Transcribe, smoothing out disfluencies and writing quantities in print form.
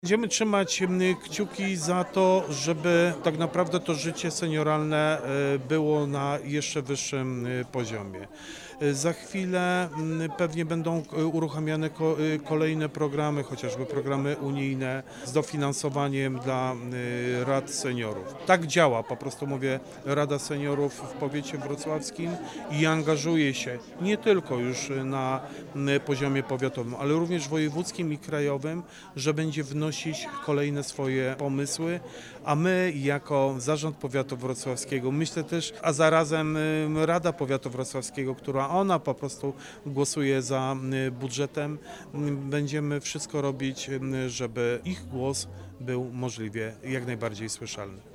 Będziemy trzymać kciuki za to, żeby tak naprawdę to życie senioralne było na jeszcze wyższym poziomie. Za chwilę pewnie będą uruchamiane kolejne programy, chociażby programy unijne z dofinansowaniem dla rad seniorów. Tak działa, po prostu mówię, Rada Seniorów w powiecie wrocławskim i angażuje się nie tylko już na poziomie powiatowym, ale również wojewódzkim i krajowym, że będzie wnosić kolejne swoje pomysły, a my jako Zarząd Powiatu Wrocławskiego, myślę też, a zarazem Rada Powiatu Wrocławskiego, która ona po prostu głosuje za budżetem, będziemy wszystko robić, żeby ich głos był możliwie jak najbardziej słyszalny.